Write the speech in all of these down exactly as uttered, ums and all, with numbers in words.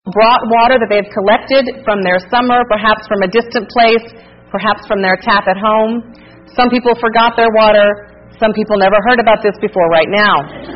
brought water that they've collected from their summer, perhaps from a distant place, perhaps from their tap at home. Some people forgot their water. Some people never heard about this before right now.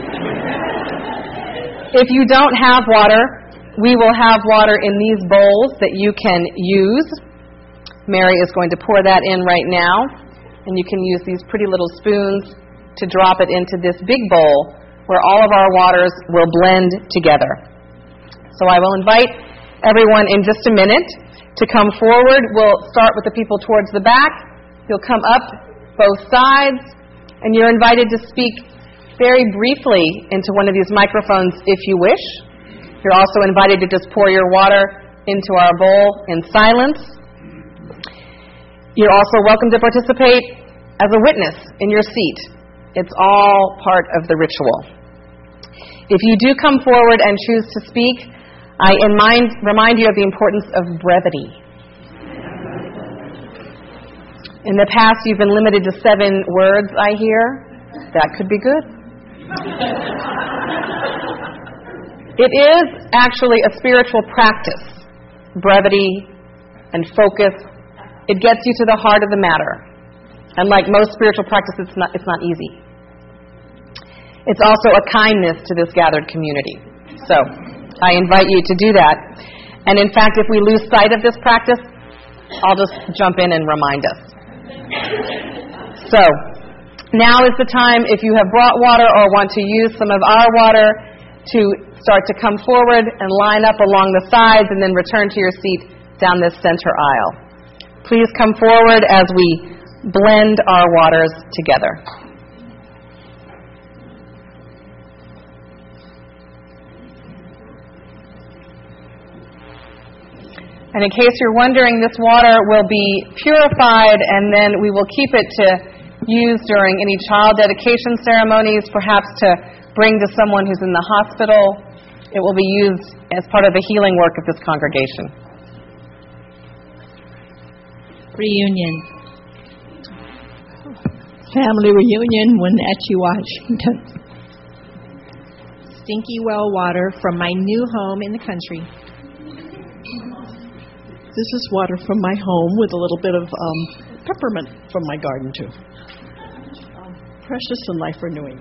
If you don't have water, we will have water in these bowls that you can use. Mary is going to pour that in right now, and you can use these pretty little spoons to drop it into this big bowl where all of our waters will blend together. So I will invite everyone in just a minute to come forward. We'll start with the people towards the back. You'll come up both sides, and you're invited to speak very briefly into one of these microphones if you wish. You're also invited to just pour your water into our bowl in silence. You're also welcome to participate as a witness in your seat. It's all part of the ritual. If you do come forward and choose to speak, I in mind, remind you of the importance of brevity. In the past, you've been limited to seven words, I hear. That could be good. It is actually a spiritual practice, brevity and focus. It gets you to the heart of the matter. And like most spiritual practices, it's not, it's not easy. It's also a kindness to this gathered community. So I invite you to do that. And in fact, if we lose sight of this practice, I'll just jump in and remind us. So now is the time, if you have brought water or want to use some of our water, to start to come forward and line up along the sides and then return to your seat down this center aisle. Please come forward as we blend our waters together. And in case you're wondering, this water will be purified, and then we will keep it to use during any child dedication ceremonies, perhaps to bring to someone who's in the hospital. It will be used as part of the healing work of this congregation. Reunion. Family reunion, Wenatchee, Washington. Stinky well water from my new home in the country. This is water from my home with a little bit of um, peppermint from my garden, too. Um, precious and life-renewing.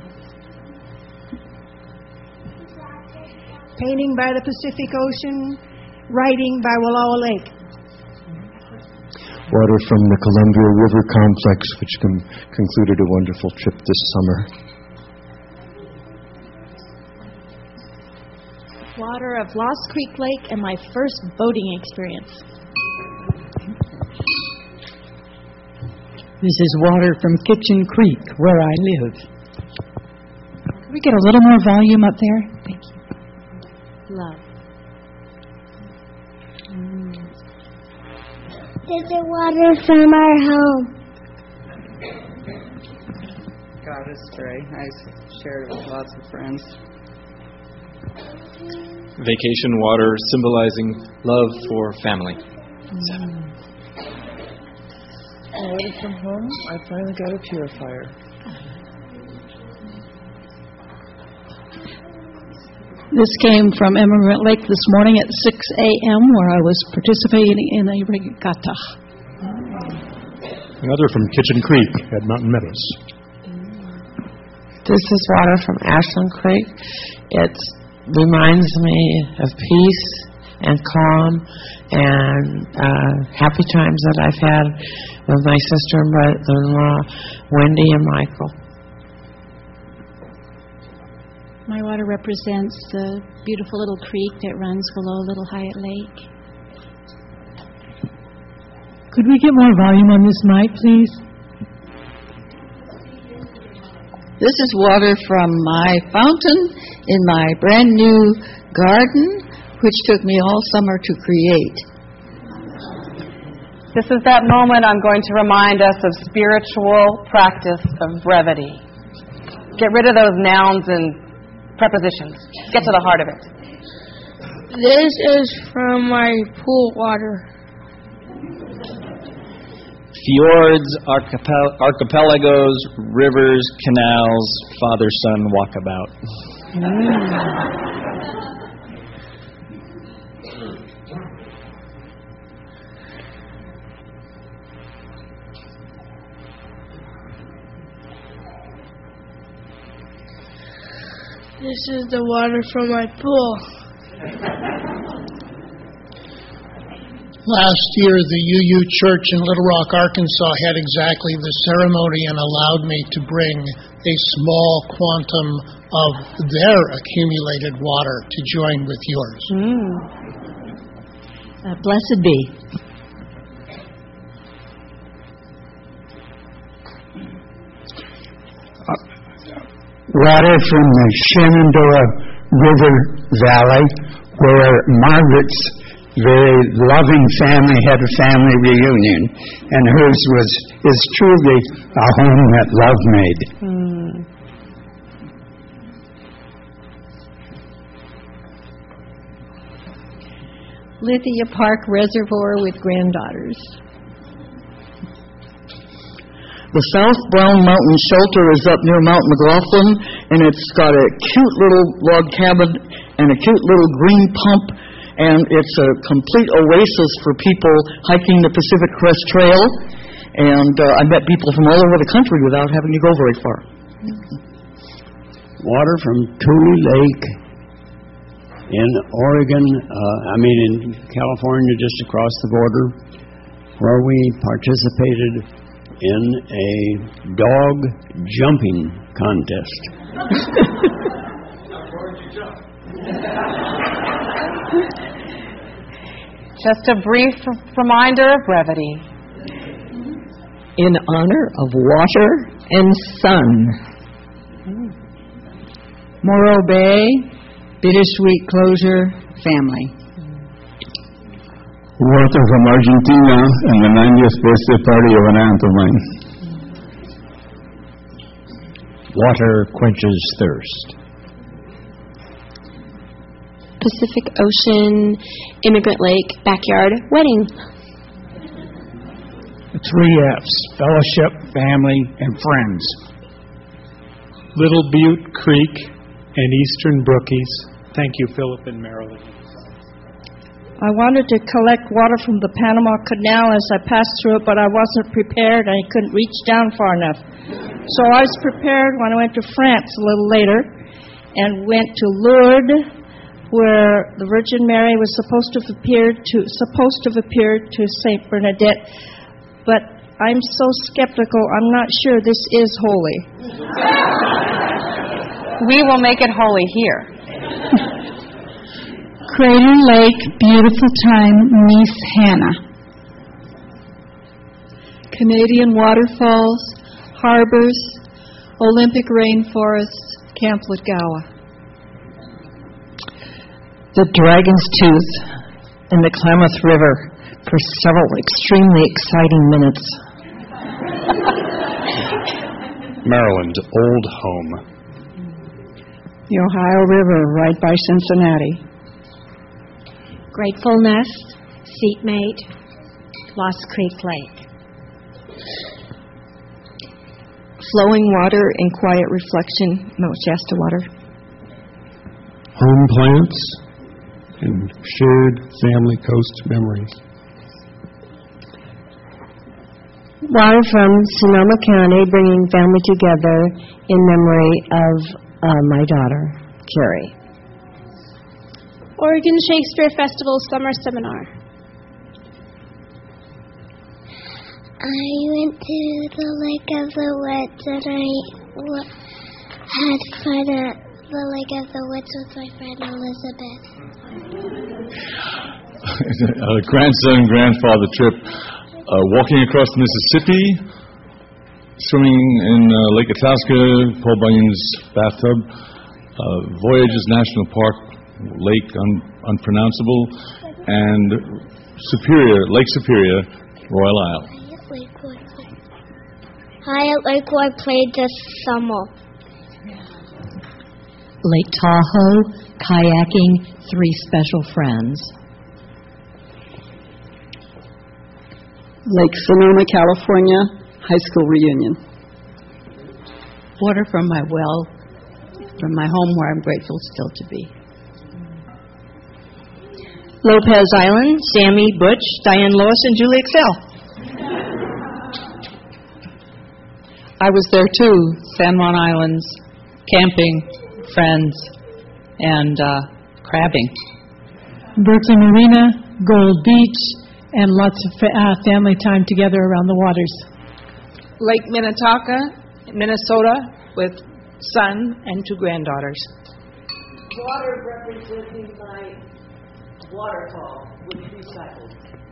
Painting by the Pacific Ocean, writing by Wallowa Lake. Water from the Columbia River Complex, which com- concluded a wonderful trip this summer. Water of Lost Creek Lake and my first boating experience. This is water from Kitchen Creek, where I live. Can we get a little more volume up there? Thank you. Love. Mm. This is water from our home. God is great. I shared it with lots of friends. Vacation water symbolizing love for family. Mm. Water from home, I finally got a purifier. This came from Emigrant Lake this morning at six a.m. where I was participating in a regatta. Another from Kitchen Creek at Mountain Meadows. This is water from Ashland Creek. It reminds me of peace and calm and uh, happy times that I've had with my sister and brother-in-law, Wendy and Michael. My water represents the beautiful little creek that runs below Little Hyatt Lake. Could we get more volume on this mic, please? This is water from my fountain in my brand new garden, which took me all summer to create. This is that moment I'm going to remind us of spiritual practice of brevity. Get rid of those nouns and prepositions. Get to the heart of it. This is from my pool water. Fjords, archipel- archipelagos, rivers, canals, father-son walkabout. Mm. This is the water from my pool. Last year, the U U Church in Little Rock, Arkansas had exactly the ceremony and allowed me to bring a small quantum of their accumulated water to join with yours. Mm. Uh, blessed be. Water from the Shenandoah River Valley, where Margaret's very loving family had a family reunion, and hers was is truly a home that love made. Hmm. Lithia Park Reservoir with granddaughters. The South Brown Mountain Shelter is up near Mount McLaughlin, and it's got a cute little log cabin and a cute little green pump, and it's a complete oasis for people hiking the Pacific Crest Trail, and uh, I met people from all over the country without having to go very far. Water from Tule Lake in Oregon, uh, I mean in California, just across the border, where we participated in a dog jumping contest. Just a brief reminder of brevity. In honor of water and sun. Morro Bay, Bittersweet Closure, family. Water from Argentina and the ninetieth birthday party of an aunt of mine. Water quenches thirst. Pacific Ocean, Immigrant Lake, backyard wedding. The three F's, fellowship, family, and friends. Little Butte Creek and Eastern Brookies. Thank you, Philip and Marilyn. I wanted to collect water from the Panama Canal as I passed through it, but I wasn't prepared and I couldn't reach down far enough. So I was prepared when I went to France a little later and went to Lourdes, where the Virgin Mary was supposed to have appeared to supposed to have appeared to Saint Bernadette, but I'm so skeptical. I'm not sure this is holy. We will make it holy here. Crater Lake, beautiful time, Nice, Hannah. Canadian waterfalls, harbors, Olympic rainforests, Camp Lagawa. The Dragon's Tooth and the Klamath River for several extremely exciting minutes. Maryland, old home. The Ohio River right by Cincinnati. Grateful Nest, Seatmate, Lost Creek Lake. Flowing water and quiet reflection, Mount Shasta water. Home plants and shared family coast memories. Water from Sonoma County, bringing family together in memory of uh, my daughter, Carrie. Oregon Shakespeare Festival Summer Seminar. I went to the Lake of the Woods and I w- had fun at the Lake of the Woods with my friend Elizabeth. A grandson grandfather trip, uh, walking across the Mississippi, swimming in uh, Lake Itasca, Paul Bunyan's bathtub, uh, Voyages National Park, Lake un- unpronounceable, and Superior, Lake Superior, Royal Isle. Hyatt Lakewood played this summer. Lake Tahoe, kayaking, three special friends. Lake Sonoma, California, high school reunion. Water from my well, from my home where I'm grateful still to be. Lopez Island, Sammy, Butch, Diane Lois, and Julie Excel. I was there too, San Juan Islands, camping, friends, and uh, crabbing. Berkeley Marina, Gold Beach, and lots of fa- uh, family time together around the waters. Lake Minnetonka, Minnesota, with son and two granddaughters. Water representing my waterfall, which recycled.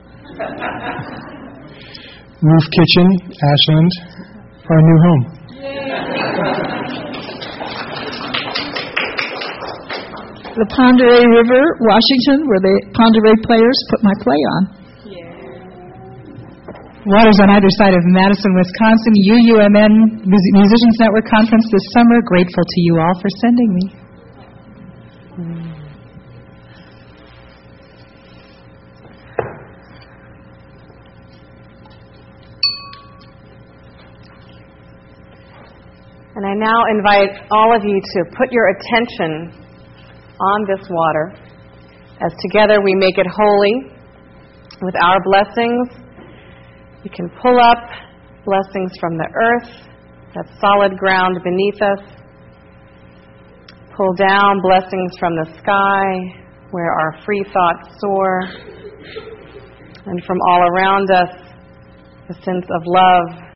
Roof Kitchen, Ashland, our new home. The Pend Oreille River, Washington, where the Pend Oreille players put my play on. Waters on either side of Madison, Wisconsin, U U M N Mus- Musicians Network Conference this summer. Grateful to you all for sending me. And I now invite all of you to put your attention on this water as together we make it holy with our blessings. You can pull up blessings from the earth, that solid ground beneath us. Pull down blessings from the sky where our free thoughts soar. And from all around us, a sense of love